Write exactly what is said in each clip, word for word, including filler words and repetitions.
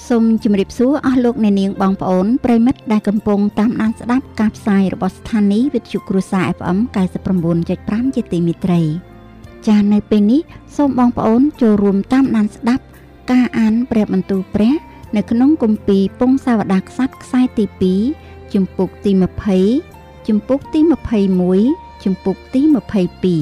សូមជម្រាបសួរអស់លោកអ្នកនាងបងប្អូនប្រិយមិត្តដែលកំពុងតាមដានស្ដាប់ការផ្សាយរបស់ស្ថានីយ៍វិទ្យុគ្រួសារ អេฟ អេម កាយសិប៩.៥ ជាទីមេត្រីចា៎នៅពេលនេះសូមបងប្អូនចូលរួមតាមដានស្ដាប់ការអានព្រះបន្ទូលព្រះនៅក្នុងគម្ពីរពង្សាវតារក្សត្រខ្សែទីពីរជំពូកទីยี่สิบជំពូកទីยี่สิบเอ็ดជំពូកទីยี่สิบสอง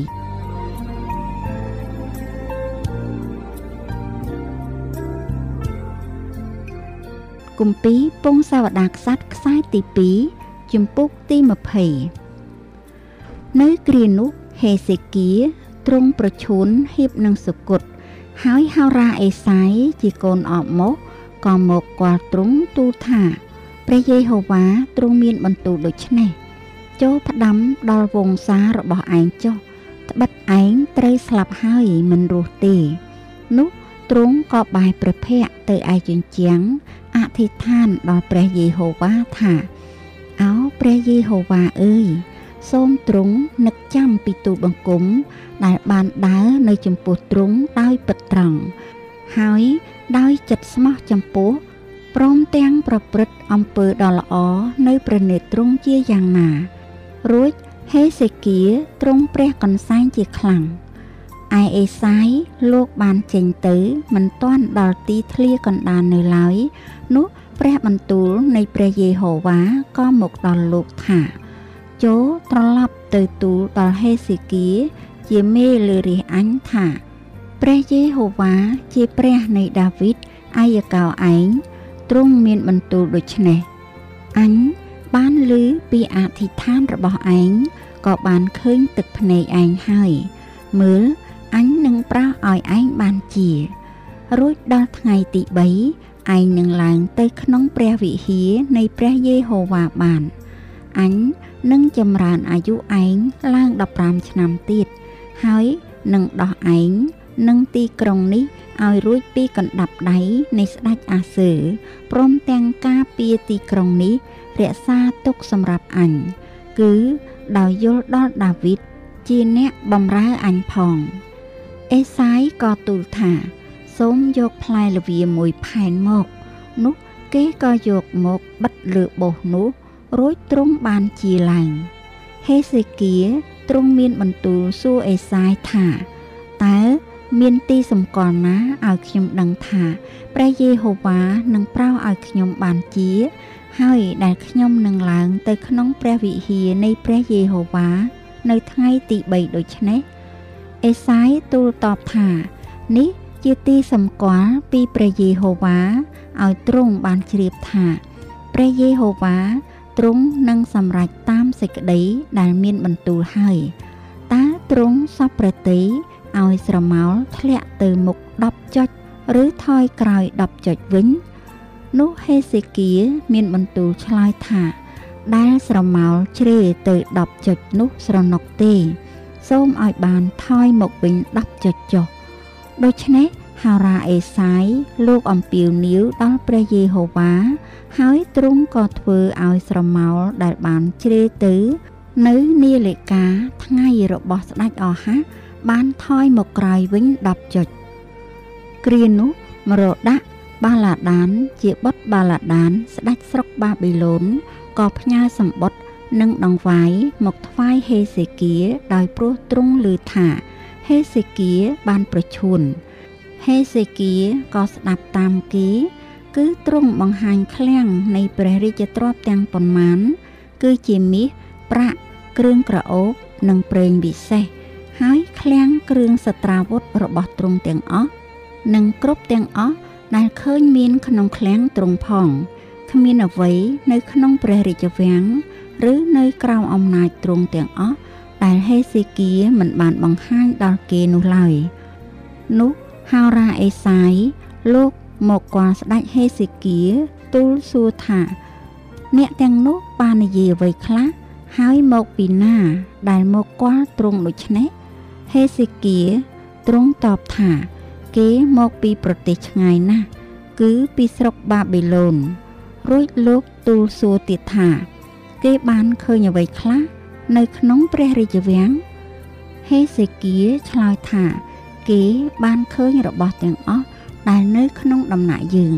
គម្ពីរពង្សាវតារក្សត្រខ្សែទីពីរជំពូកទីยี่สิบនៅគ្រានោះហេសេគៀទ្រង់ប្រឈួនហៀបនឹងសុគតហើយហោរាអេសាយជាកូនអបមកក៏មកគាល់ទ្រង់ទូលថាព្រះយេហូវ៉ាទ្រង់មានបន្ទូលដូច្នេះចូលផ្ដាំដល់វង្សារបស់ឯងចុះត្បិតឯងត្រូវស្លាប់ហើយមិនរស់ទេនោះទ្រង់ក៏បែរព្រះភ័ក្ត្រទៅឯជញ្ជាំងអធិដ្ឋានដល់ព្រះយេហូវ៉ាថាអោព្រះយេហូវ៉ាអើយសូមទ្រង់នឹកចាំពីទូលបង្គំដែលបានដើរនៅចំពោះទ្រង់ដោយពិតត្រង់ហើយដោយចិត្តស្មោះចំពោះព្រមទាំងប្រព្រឹត្តអំពើដ៏ល្អនៅព្រះនេត្រទ្រង់ជាយ៉ាងណារួចហេសេគៀទ្រង់ព្រះកន្សែងជាខ្លាំងឯអេសាយលោកបានចេញទៅមិនទាន់ដល់ទីធ្លាកណ្ដាលនៅឡើយនោះព្រះបន្ទូលនៃព្រះយេហូវ៉ាក៏មកដល់លោកថាចូលត្រឡប់ទៅទូលដល់ហេសេគៀជាមេលើរាជអញថាព្រះយេហូវ៉ាជាព្រះនៃដាវីតអាយកោឯងទ្រង់មានបន្ទូលដូច្នេះអញបានឮពីអធិដ្ឋានរបស់ឯងក៏បានឃើញទឹកភ្នែកឯងហើយមើលអញនឹងប្រោសឲ្យឯងបានជារួចដល់ថ្ងៃទីបីឯងនឹងឡើងទៅក្នុងព្រះវិហារនៃព្រះយេហូវ៉ាបានអញនឹងចម្រើនអាយុឯងឡើងដប់ប្រាំឆ្នាំទៀតហើយនឹងដោះឯងនឹងទីក្រុងនេះឲ្យរួចពីកណ្ដាប់ដៃនៃស្ដេចអាសឺព្រមទាំងការពារទីក្រុងនេះរក្សាទុកសម្រាប់អញគឺដោយយល់ដល់ដាវីតជាអ្នកបម្រើអញផងអេសាយក៏ទូលថាសូមយកផ្លែល្វាមួយផែនមកនោះគេក៏យកមកបិទលើបោះនោះរួចទ្រង់បានជាឡើងហេសេគៀទ្រង់មានបន្ទូលសួរអេសាយថាតើមានទីសម្គាល់ណាឲ្យខ្ញុំដឹងថាព្រះយេហូវ៉ានឹងប្រោសឲ្យខ្ញុំបានជាហើយដែលខ្ញុំនឹងឡើងទៅក្នុងព្រះវិហារនៃព្រះយេហូវ៉ានៅថ្ងៃទីបីដូច្នេះអេសាយទូលតបថានេះជាទីសម្គាល់ពីព្រះយេហូវ៉ាឲ្យទ្រង់បានជ្រាបថាព្រះយេហូវ៉ាទ្រង់នឹងសម្រេចតាមសេចក្តីដែលមានបន្ទូលហើយតើទ្រង់សពព្រះទ័យឲ្យស្រមោលធ្លាក់ទៅមុខដប់ចុចឬថយក្រោយដប់ចុចវិញនោះហេសេគៀមានបន្ទូលឆ្លើយថាដែលស្រមោលជ្រេទៅដប់ចុចនោះស្រណុកទេសូមឲ្យបានថយមកវិញដប់ចុចចុះដូច្នេះហោរាអេសាយលោកអំពាវនាវដល់ព្រះយេហូវ៉ាហើយទ្រង់ក៏ធ្វើឲ្យស្រមោលដែលបានជ្រេទៅនៅនាឡិកាថ្ងៃរបស់ស្ដេចអហាសបានថយមកក្រោយវិញដប់ចុចគ្រានោះមរដាក់បាឡាដានជាបុត្របាឡាដានស្ដេចស្រុកបាប៊ីឡូនក៏ផ្ញើសម្បុត្រនិងដង្វាយមកថ្វាយហេសេគៀដោយព្រោះទ្រង់ឮថាហេសេគៀបានប្រឈួនហេសេគៀក៏ស្ដាប់តាមគេគឺទ្រង់បង្ហាញឃ្លាំងនៃព្រះរាជទ្រព្យទាំងប៉ុន្មានគឺជាមាសប្រាក់គ្រឿងក្រអូបនិងប្រេងវិសេសហើយឃ្លាំងគ្រឿងសត្រាវុធរបស់ទ្រង់ទាំងអស់និងគ្រប់ទាំងអស់ដែលឃើញមានក្នុងឃ្លាំងទ្រង់ផងគ្មានអ្វីនៅក្នុងព្រះរាជវាំងឬនៅក្រោមអំណាចទ្រង់ទាំងអស់ដែលហេសេគៀមិនបានបង្ហាញដល់គេនោះឡើយនោះហោរាអេសាយលោកមកគាល់ស្ដេចហេសេគៀទូលសួរថាអ្នកទាំងនោះបាននិយាយអ្វីខ្លះហើយមកពីណាដែលមកគាល់ទ្រង់ដូច្នេះហេសេគៀទ្រង់តបថាគេមកពីប្រទេសឆ្ងាយណាស់គឺពីស្រុកបាប៊ីឡូនរួចលោកទូលសួរទៀតថាគេបានឃើញអ្វីខ្លះនៅក្នុងព្រះរាជវាំងហេសេគៀឆ្លើយថាគេបានឃើញរបស់ទាំងអស់ដែលនៅក្នុងដំណាក់យើង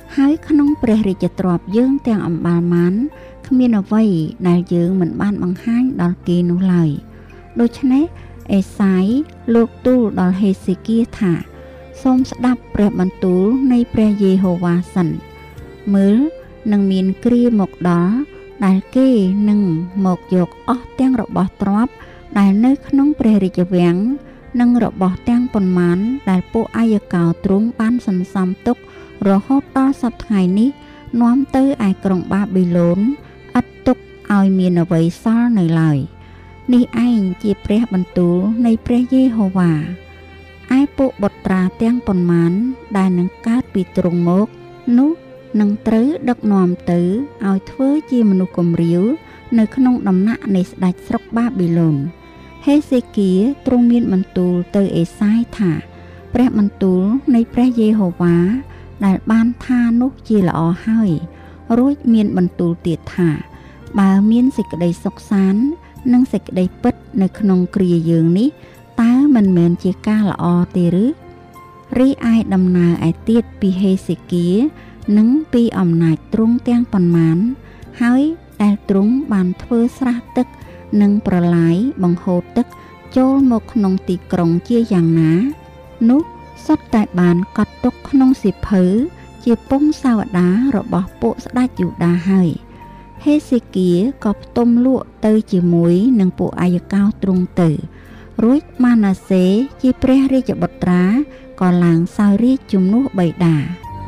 ហើយក្នុងព្រះរាជទ្រព្យយើងទាំងអម្បាលមានគ្មានអ្វីដែលយើងមិនបានបង្ហាញដល់គេនោះឡើយដូច្នេះអេសាយលោកទូលដល់ហេសេគៀថាសូមស្ដាប់ព្រះបន្ទូលនៃព្រះយេហូវ៉ាសិនមើលនឹងមានគ្រាមកដល់ដែលគេនឹងមកយកអស់ទាំងរបស់ទ្រព្យដែលនៅក្នុងព្រះរាជវាំងនិងរបស់ទាំងប៉ុន្មានដែលពួកអាយកោទ្រង់បានសន្សំទុករហូតដល់សព្វថ្ងៃនេះនាំទៅឯក្រុងបាប៊ីឡូនឥតទុកឲ្យមានអ្វីសល់នៅឡើយនេះឯងជាព្រះបន្ទូលនៃព្រះយេហូវ៉ាឯពួកបុត្រាទាំងប៉ុន្មានដែលនឹងកើតពីទ្រង់មកនោះនឹងត្រូវដឹកនាំទៅឲ្យធ្វើជាមនុស្សគំរាវនៅក្នុងដំណាក់នៃស្ដេចស្រុកបាប៊ីឡូនហេសេគៀទ្រង់មានបន្ទូលទៅអេសាយថាព្រះបន្ទូលនៃព្រះយេហូវ៉ាដែលបានថានោះជាល្អហើយរួចមានបន្ទូលទៀតថាបើមានសេចក្តីសុខសាន្តនិងសេចក្តីពិតនៅក្នុងគ្រាយើងនេះតើមិនមែនជាការល្អទេឬរីឯដំណើរឯទៀតពីហេសេគៀនិងពីអំណាចទ្រង់ទាំងប៉ុន្មានហើយដែលទ្រង់បានធ្វើស្រះទឹកនិងប្រឡាយបង្ហូរទឹកចូលមកក្នុងទីក្រុងជាយ៉ាងណានោះសុទ្ធតែបានកត់ទុកក្នុងសៀវភៅជាពងសាវតារបស់ពួកស្ដេចយូដាហើយហេសេគៀក៏ផ្ទុំលក់ទៅជាមួយនឹងពួកអាយកោទ្រង់ទៅរួចម៉ាណាសេជាព្រះរាជបុត្រាក៏ឡើងសោយរាជ្យជំនួសបិតា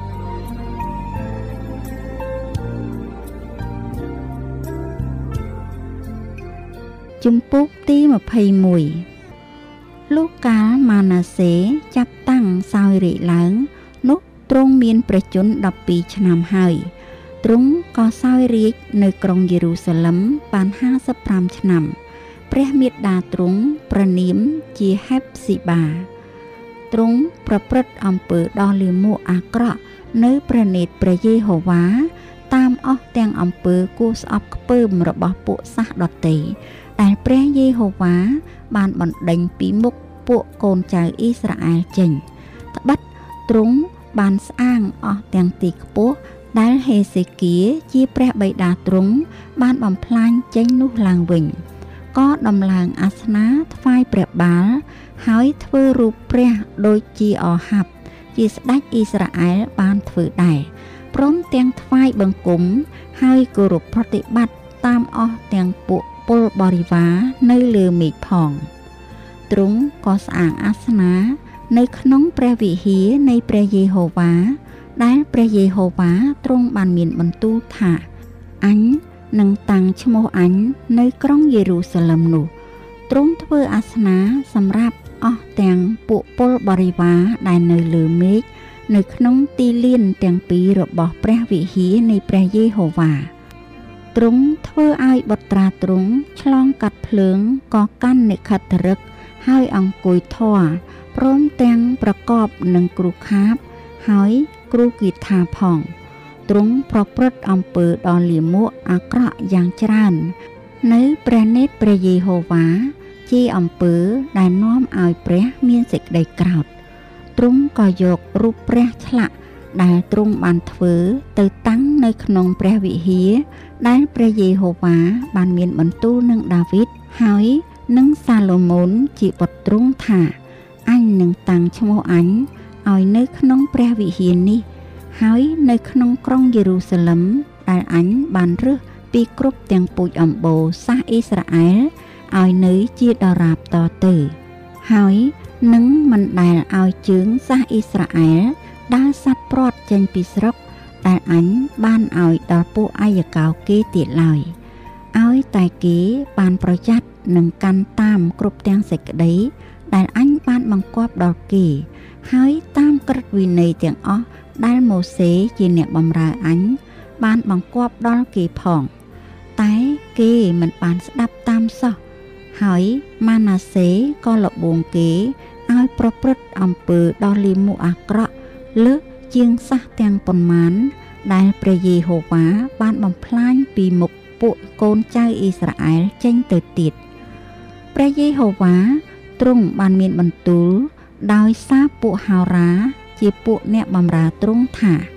ជំពូកទីម្ភៃមួយលុះកាលម៉ាណាសេចាប់តាំងសោយរាជ្យឡើងនោះទ្រង់មានព្រះជន្មដប់ពីរឆ្នាំហើយទ្រង់ក៏សោយរាជ្យនៅក្រុងយេរូសាឡិមបានហាសិបប្រាំឆ្នាំព្រះមាតាទ្រង់ប្រនាមជាហេបស៊ីបាទ្រង់ប្រព្រឹត្តអំពើដ៏លាមកអាក្រក់នៅព្រះនេត្រព្រះយេហូវ៉ាតាមអស់ទាំងអំពើគួរស្អប់ខ្ពើមរបស់ពួកសាសដទៃដែលព្រះយេហូវ៉ាបានបណ្ដេញពីមុខពួកកូនចៅអ៊ីស្រាអែលចេញត្បិតទ្រង់បានស្អាងអស់ទាំងទីខ្ពស់ដែលហេសេគៀជាព្រះបិតាទ្រង់បានបំផ្លាញចេញនោះឡើងវិញក៏ដំឡើងអាសនាថ្វាយព្រះបាលហើយធ្វើរូបព្រះដូចជាអហាប់ជាស្ដេចអ៊ីស្រាអែលបានធ្វើដែរព្រមទាំងថ្វាយបង្គំហើយគោរពប្រតិបត្តិតាមអស់ទាំងពួកពលបរិវារនៅលើមេឃផងទ្រង់ក៏ស្អាងអាសនានៅក្នុងព្រះវិហារនៃព្រះយេហូវ៉ាដែលព្រះយេហូវ៉ាទ្រង់បានមានបន្ទូលថាអញនឹងតាំងឈ្មោះអញនៅក្រុងយេរូសាឡិមនោះទ្រង់ធ្វើអាសនាសម្រាប់អស់ទាំងពួកពលបរិវារដែលនៅលើមេឃនៅក្នុងទីលានទាំងពីររបស់ព្រះវិហារនៃព្រះយេហូវ៉ាទ្រង់ធ្វើឲ្យបុត្រាទ្រង់ឆ្លងកាត់ភ្លើងក៏កាន់និខិតរឹកហើយអង្គុយធម៌ព្រមទាំងប្រកបនឹងគ្រូខាបហើយគ្រូគីថាផងទ្រង់ប្រព្រឹត្តអំពើដ៏លាមកអាក្រក់យ៉ាងច្រើននៅព្រះនេត្រព្រះយេហូវ៉ាជាអំពើដែលនាំឲ្យព្រះមានសេចក្តីក្រោធទ្រង់ក៏យករូបព្រះឆ្លាក់ដែលទ្រង់បានធ្វើទៅតាំងនៅក្នុងព្រះវិហារដែលព្រះយេហូវ៉ាបានមានបន្ទូលនឹងដាវីតហើយនឹងសាឡូមោនជាបុត្រទ្រង់ថាអញនឹងតាំងឈ្មោះអញឲ្យនៅក្នុងព្រះវិហារនេះហើយនៅក្នុងក្រុងយេរូសាឡិមដែលអញបានរើសពីគ្រប់ទាំងពូជអម្បូរសាសអ៊ីស្រាអែលឲ្យនៅជាដរាបតទៅហើយនឹងមិនដែលឲ្យជើងសាសអ៊ីស្រាអែលដើរសັດព្រាត់ចេញពីស្រុកដែលអញបានឲ្យដល់ពួកអាយកោគេទៀតឡើយឲ្យតែគេបានប្រយ័ត្ននឹងកាន់តាមគ្រប់ទាំងសេចក្តីដែលអញបានបង្គាប់ដល់គេហើយតាមក្រឹតវិន័យទាំងអស់ដែលម៉ូសេជាអ្នកបម្រើអញបានបង្គាប់ដល់គេផងតែគេមិនបានស្ដាប់តាមសោះហើយម៉ាណាសេក៏លបួងគេឲ្យប្រព្រឹត្តអំពើដ៏លាមកអាក្រក់លើសជាងសះទាំងប៉ុន្មានដែលព្រះយេហូវ៉ាបានបំផ្លាញពីមុខពួកកូនចៅអ៊ីស្រាអែលចេញទៅទៀតព្រះយេហូវ៉ាទ្រង់បានមានបន្ទូលដោយសារពួកហោរាជាពួកអ្នកបម្រើទ្រង់ថា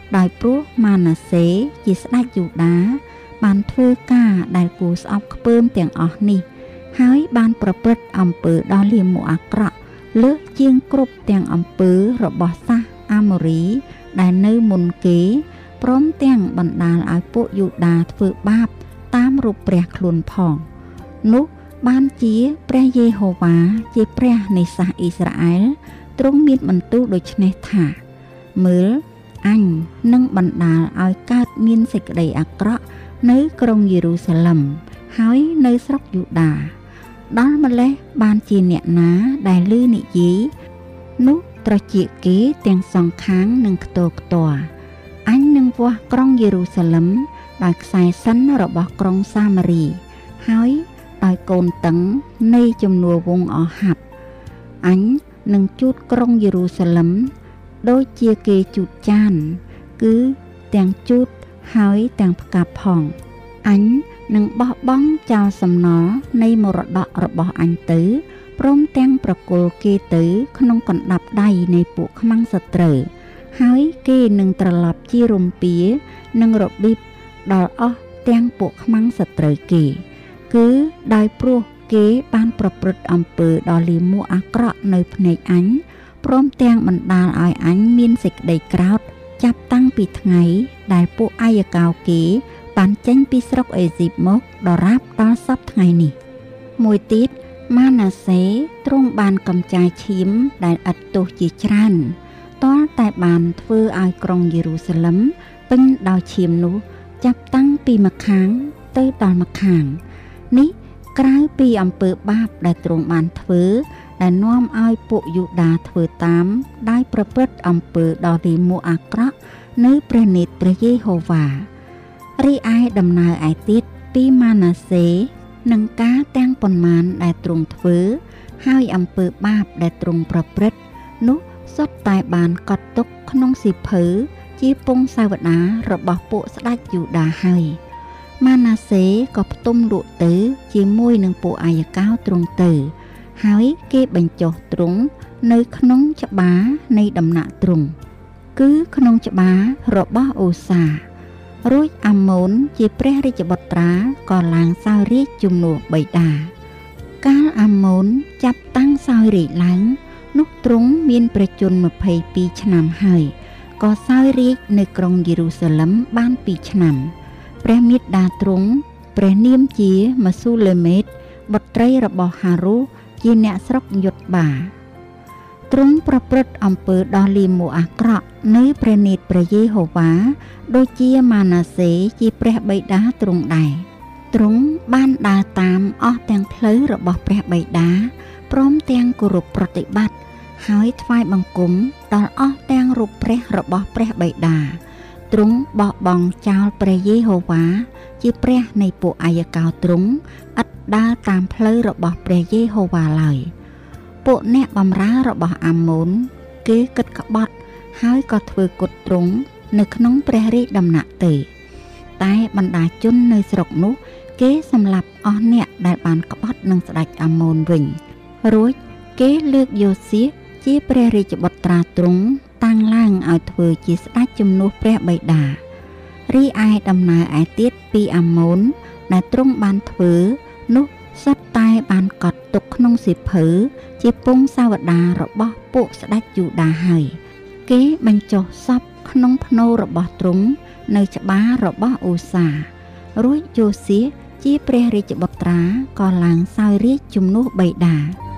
ដោយព្រោះម៉ាណាសេជាស្ដេចយូដាបានធ្វើការដែលគួរស្អប់ខ្ពើមទាំងអស់នេះហើយបានប្រព្រឹត្តអំពើដ៏លាមកអាក្រក់លើសជាងគ្រប់ទាំងអំពើរបស់សាសអាម៉ូរីដែលនៅមុនគេព្រមទាំងបណ្ដាលឲ្យពួកយូដាធ្វើបាបតាមរូបព្រះខ្លួនផងនោះបានជាព្រះយេហូវ៉ាជាព្រះនៃសាសអ៊ីស្រាអែលទ្រង់មានបន្ទូលដូច្នេះថាមើលអញនឹងបណ្ដាលឲ្យកើតមានសេចក្តីអាក្រក់នៅក្រុងយេរូសាឡិមហើយនៅស្រុកយូដាដល់ម្លេះបានជាអ្នកណាដែលឮនិយាយនោះត្រចៀកគេទាំងសងខាងនឹងខ្ទរខ្ទាល់អញនឹងវាស់ក្រុងយេរូសាឡិមដោយខ្សែសិនរបស់ក្រុងសាមារីហើយដោយកូនតឹងនៃជំនួវងអស់ហាប់អញនឹងជូតក្រុងយេរូសាឡិមដូចជាគេជូតចានគឺទាំងជូតហើយទាំងផ្កាប់ផងអញនឹងបោះបង់ចោលសំណល់នៃមរតករបស់អញទៅព្រមទាំងប្រគល់គេទៅក្នុងកណ្ដាប់ដៃនៃពួកខ្មាំងសត្រូវហើយគេនឹងត្រឡប់ជារំពានិងរបៀបដល់អស់ទាំងពួកខ្មាំងសត្រូវគេគឺដោយព្រោះគេបានប្រព្រឹត្តអំពើដ៏លាមកអាក្រក់នៅភ្នែកអញព្រមទាំងបណ្ដាលឲ្យអញមានសេចក្តីក្រោធចាប់តាំងពីថ្ងៃដែលពួកអាយកោគេបានចេញពីស្រុកអេស៊ីបមកដរាបដល់សព្វថ្ងៃនេះមួយទៀតម៉ាណាសេទ្រង់បានកំចាយឈាមដែលឥតទោសជាច្រើនទាល់តែបានធ្វើឲ្យក្រុងយេរូសាឡិមពេញដោយឈាមនោះចាប់តាំងពីម្ខាងទៅដល់ម្ខាងនេះក្រៅពីអំពើបាបដែលទ្រង់បានធ្វើដែលនាំឲ្យពួកយូដាធ្វើតាមដោយប្រព្រឹត្តអំពើដ៏លាមកអាក្រក់នៅព្រះនេត្រព្រះយេហូវ៉ារីឯដំណើរឯទៀតពីម៉ាណាសេនឹងការទាំងប៉ុន្មានដែលទ្រង់ធ្វើហើយអំពើបាបដែលទ្រង់ប្រព្រឹត្តនោះសុទ្ធតែបានកត់ទុកក្នុងសៀវភៅជាពងសាវតារបស់ពួកស្ដេចយូដាហើយម៉ាណាសេក៏ផ្ទុំលក់ទៅជាមួយនឹងពួកអាយកោទ្រង់ទៅហើយគេបញ្ចុះទ្រង់នៅក្នុងច្បារនៃដំណាក់ទ្រង់គឺក្នុងច្បាររបស់អូសារួចអាម៉ូនជាព្រះរាជបុត្រាក៏ឡើងសោយរាជជំនួសបិតាកាលអាម៉ូនចាប់តាំងសោយរាជឡើងនោះទ្រង់មានព្រះជន្មម្ភៃពីរឆ្នាំហើយក៏សោយរាជនៅក្រុងយេរូសាឡិមបានពីរឆ្នាំព្រះមាតាទ្រង់ព្រះនាមជាម៉ាស៊ូលេមេតបុត្រីរបស់ហារូជាអ្នកស្រុកយុទ្ធបាទ្រង់ប្រព្រឹត្តអំពើដ៏លាមកអាក្រក់នៅព្រះនេត្រព្រះយេហូវ៉ាដូចជាម៉ាណាសេជាព្រះបិតាទ្រង់ដែរទ្រង់បានដើរតាមអស់ទាំងផ្លូវរបស់ព្រះបិតាព្រមទាំងគោរពប្រតិបត្តិហើយថ្វាយបង្គំដល់អស់ទាំងរូបព្រះរបស់ព្រះបិតាទ្រង់បោះបង់ចោលព្រះយេហូវ៉ាជាព្រះនៃពួកអាយកោទ្រង់ឥតដើរតាមផ្លូវរបស់ព្រះយេហូវ៉ាឡើយពួកអ្នកបម្រើរបស់អាម៉ូនគេគិតក្បត់ហើយក៏ធ្វើគុតទ្រង់នៅក្នុងព្រះរាជដំណាក់ទៅតែបណ្ដាជននៅស្រុកនោះគេសម្លាប់អស់អ្នកដែលបានក្បត់នឹងស្ដេចអាម៉ូនវិញរួចគេលើកយោសេសជាព្រះរាជបុត្រាទ្រង់តាំងឡើងឲ្យធ្វើជាស្ដេចជំនួសព្រះបិតារីឯដំណើរឯទៀតពីអាម៉ូនដែលទ្រង់បានធ្វើនោះសុទ្ធតែបានកត់ទុកក្នុងសៀវភៅជាពងសាវតារបស់ពួកស្ដេចយូដាហើយគេបញ្ចុះសពក្នុងភ្នូររបស់ទ្រង់នៅច្បាររបស់អូសារួចយោសេសជាព្រះរាជបុត្រាក៏ឡើងសោយរាជជំនួសបិតា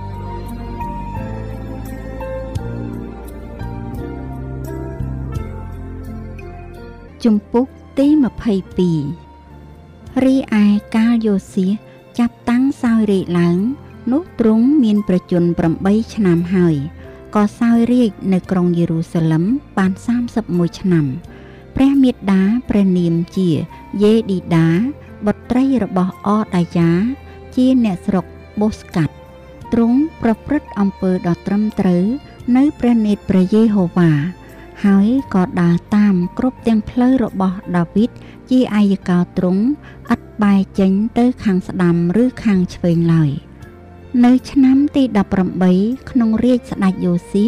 ជំពូកទីម្ភៃពីររីឯកាលយោសេសចាប់តាំងសោយរាជឡើងនោះទ្រង់មានប្រជញ្ញប្រាំបីឆ្នាំហើយក៏សោយរាជនៅក្រុងយេរូសាឡិមបានសាមសិបមួយឆ្នាំព្រះមាតាព្រះនាមជាយេឌីដាបុត្រីរបស់អដាយ៉ាជាអ្នកស្រុកបូស្កាត់ទ្រង់ប្រព្រឹត្តអំពើដ៏ត្រឹមត្រូវនៅព្រះនេត្រព្រះយេហូវ៉ាហើយក៏ដើរតាមគ្រប់ទាំងផ្លូវរបស់ដាវីតជាអាយកោទ្រង់ឥតបែរចេញទៅខាងស្ដាំឬខាងឆ្វេងឡើយនៅឆ្នាំទីដប់ប្រាំបីក្នុងរាជស្ដេចយោសេស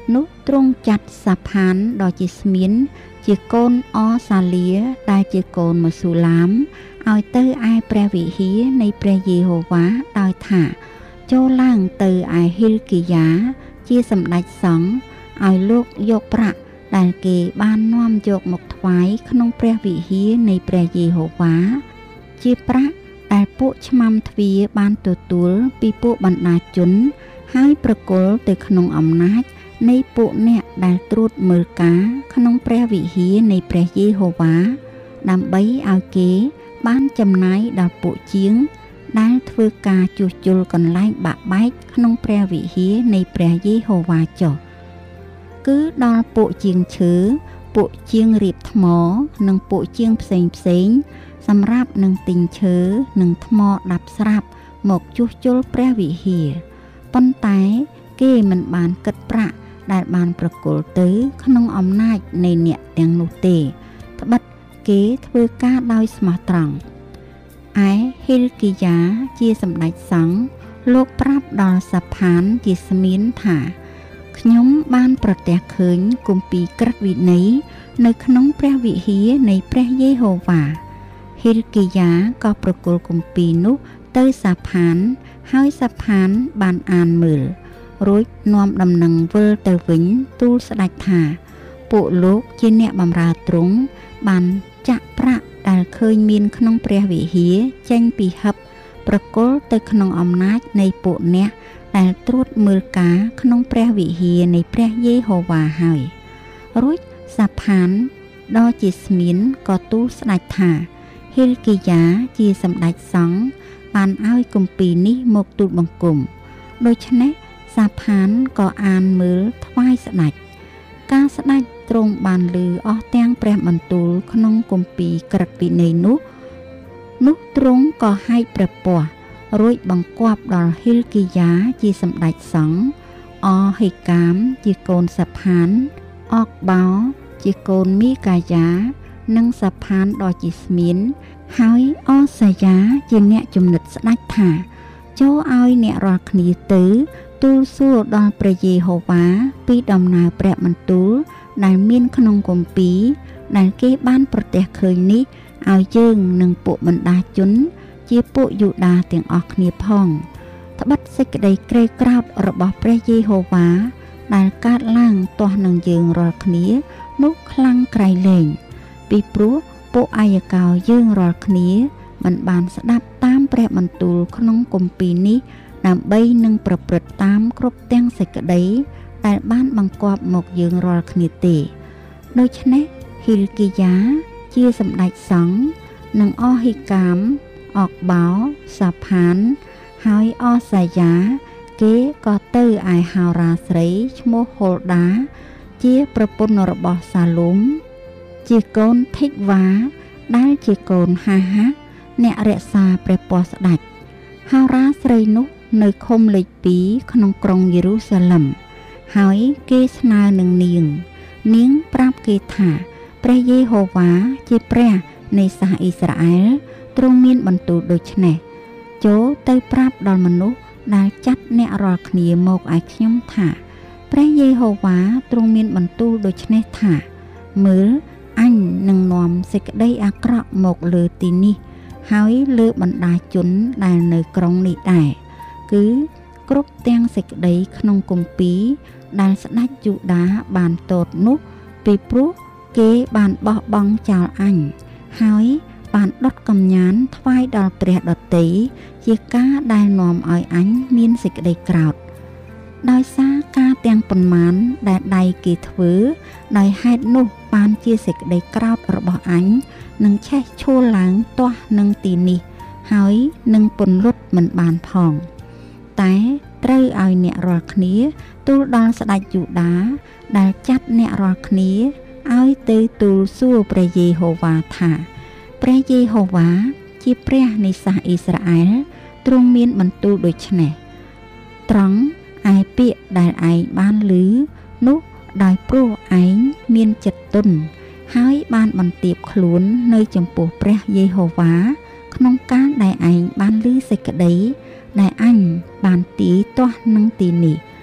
នោះទ្រង់ចាត់សាផានដ៏ជាស្មៀនជាកូនអសាលាដែលជាកូនម៉ូស៊ូឡាមឲ្យទៅឯព្រះវិហារនៃព្រះយេហូវ៉ាដោយថាចូលឡើងទៅឯហិលគីយ៉ាជាសម្ដេចសង្ឃឲ្យលោកយកប្រាក់ដែលគេបាននាំយកមកថ្វាយក្នុងព្រះវិហារនៃព្រះយេហូវ៉ាជាប្រាក់ដែលពួកឆ្មាំទ្វារបានទទួលពីពួកបណ្ដាជនហើយប្រគល់ទៅក្នុងអំណាចនៃពួកអ្នកដែលត្រួតមើលការក្នុងព្រះវិហារនៃព្រះយេហូវ៉ាដើម្បីឲ្យគេបានចំណាយដល់ពួកជាងដែលធ្វើការជួសជុលកន្លែងបាក់បែកក្នុងព្រះវិហារនៃព្រះយេហូវ៉ាចុះគឺដល់ពួកជាងឈើពួកជាងរៀបថ្មនិងពួកជាងផ្សេងផ្សេងសម្រាប់នឹងទិញឈើនិងថ្មដាប់ស្រាប់មកជួសជុលព្រះវិហារប៉ុន្តែគេមិនបានគិតប្រាក់ដែលបានប្រគល់ទៅក្នុងអំណាចនៃអ្នកទាំងនោះទេត្បិតគេធ្វើការដោយស្មោះត្រង់ឯហិលគីយ៉ាជាសម្ដេចសង្ឃលោកប្រាប់ដល់សាផានជាស្មៀនថាខ្ញុំបានប្រទះឃើញគម្ពីរក្រឹតវិន័យនៅក្នុងព្រះវិហារនៃព្រះយេហូវ៉ាហិលគីយ៉ាក៏ប្រគល់គម្ពីរនោះទៅសាផានហើយសាផានបានអានមើលរួចនាំដំណឹងវិលទៅវិញទូលស្ដេចថាពួកលោកជាអ្នកបម្រើទ្រង់បានចាក់ប្រាក់ដែលឃើញមានក្នុងព្រះវិហារចេញពីហឹបប្រគល់ទៅក្នុងអំណាចនៃពួកអ្នកដែលត្រួតមើលការក្នុងព្រះវិហារនៃព្រះយេហូវ៉ាហើយរួចសាផានដ៏ជាស្មៀនក៏ទូលស្ដេចថាហិលគីយ៉ាជាសម្ដេចសង្ឃបានឲ្យគម្ពីរនេះមកទូលបង្គំដូច្នេះសាផានក៏អានមើលថ្វាយស្ដេចការស្ដេចទ្រង់បានឮអស់ទាំងព្រះបន្ទូលក្នុងគម្ពីរក្រឹតវិន័យនោះនោះទ្រង់ក៏ហែកព្រះពស្ត្ររួចបង្គាប់ដល់ហិលគីយ៉ាជាសម្ដេចសង្ឃអហេកាមជាកូនសាផានអកបោជាកូនមីកាយ៉ានិងសាផានដ៏ជាស្មៀនហើយអសាយាជាអ្នកចំណិតស្ដេចថាចូលឲ្យអ្នករាល់គ្នាទៅទូលសួរដល់ព្រះយេហូវ៉ាពីដំណើរព្រះបន្ទូលដែលមានក្នុងគម្ពីរដែលគេបានប្រទះឃើញនេះឲ្យយើងនិងពួកបណ្ដាជនជាពួកយូដាទាំងអស់គ្នាផងត្បិតសេចក្តីក្រេវក្រោធរបស់ព្រះយេហូវ៉ាដែលកើតឡើងទាស់នឹងយើងរាល់គ្នានោះខ្លាំងក្រៃលែងពីព្រោះពួកអាយកោយើងរាល់គ្នាមិនបានស្ដាប់តាមព្រះបន្ទូលក្នុងគម្ពីរនេះដើម្បីនឹងប្រព្រឹត្តតាមគ្រប់ទាំងសេចក្តីដែលបានបង្គាប់មកយើងរាល់គ្នាទេដូច្នេះហិលគីយ៉ាជាសម្ដេចសង្ឃនិងអហេកាមអកបោសាផានហើយអសាយាគេក៏ទៅឯហោរាស្រីឈ្មោះហូលដាជាប្រពន្ធរបស់សាឡូមជាកូនថេកវ៉ាដែលជាកូនហាហាអ្នករក្សាព្រះពស្ត្រស្ដេចហោរាស្រីនោះនៅឃុំលេខពីរក្នុងក្រុងយេរូសាឡិមហើយគេស្នើនឹងនាងនាងប្រាប់គេថាព្រះយេហូវ៉ាជាព្រះនៃសាសអ៊ីស្រាអែលទ្រង់មានបន្ទូលដូចនេះចូលទៅប្រាប់ដល់មនុស្សដែលចាត់អ្នករាល់គ្នាមកឲ្យខ្ញុំថាព្រះយេហូវ៉ាទ្រង់មានបន្ទូលដូចនេះថាមើលអញនឹងនាំសេចក្តីអាក្រក់មកលើទីនេះហើយលើបណ្ដាជនដែលនៅក្រុងនេះដែរគឺគ្រប់ទាំងសេចក្តីក្នុងគម្ពីរដែលស្ដេចយូដាបានទតនោះពីព្រោះគេបានបោះបង់ចោលអញហើយបានដុតកំញានថ្វាយដល់ព្រះដតីជាការដែលនាំឲ្យអញមានសេចក្តីក្រោធដោយសារការទាំងប៉ុន្មានដែលដៃគេធ្វើដោយហេតុនោះបានជាសេចក្តីក្រោធរបស់អញនឹងឆេះឈួលឡើងទាស់នឹងទីនេះហើយនឹងពន្លត់មិនបានផងតែត្រូវឲ្យអ្នករាល់គ្នាទូលដល់ស្ដេចយូដាដែលចាត់អ្នករាល់គ្នាឲ្យទៅទូលសួរព្រះយេហូវ៉ាថាព្រះយេហូវ៉ាជាព្រះនៃសាសអ៊ីស្រាអែលទ្រង់មានបន្ទូលដូចនេះត្រង់ឯពាក្យដែលឯងបានឮនោះដោយព្រោះឯងមានចិត្តទន់ហើយបានបន្ទាបខ្លួននៅចំពោះព្រះយេហូវ៉ាក្នុងការដែលឯងបានឮសេចក្តីដែលអញបានទាយទាស់នឹងទីនេះហ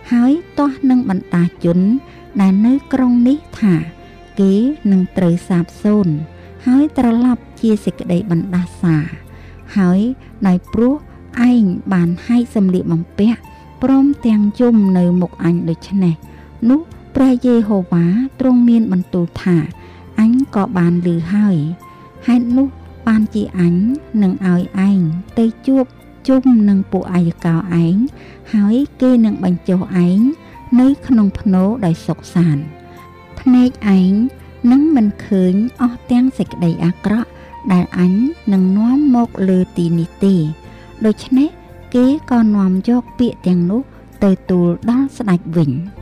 ហើយទាស់នឹងបណ្ដាជនដែលនៅក្រុងនេះថាគេនឹងត្រូវសាបសូន្យហើយត្រឡប់ជាសេចក្តីបណ្ដាសាហើយដោយព្រោះឯងបានហែកសម្លៀកបំពាក់ព្រមទាំងយំនៅមុខអញដូច្នេះនោះព្រះយេហូវ៉ាទ្រង់មានបន្ទូលថាអញក៏បានឮហើយហេតុនោះបានជាអញនឹងឲ្យឯងទៅជួបជុំនឹងពួកអាយកោឯងហើយគេនឹងបញ្ចុះឯងនៅក្នុងភ្នោដោយសុខសាន្តភ្នែកឯងនឹងមិនឃើញអស់ទាំងសេចក្តីអាក្រក់ដែលអញនឹងនាំមកលើទីនេះទេដូច្នេះគេក៏នាំយកពាក្យទាំងនោះទៅទូលដល់ស្ដេចវិញ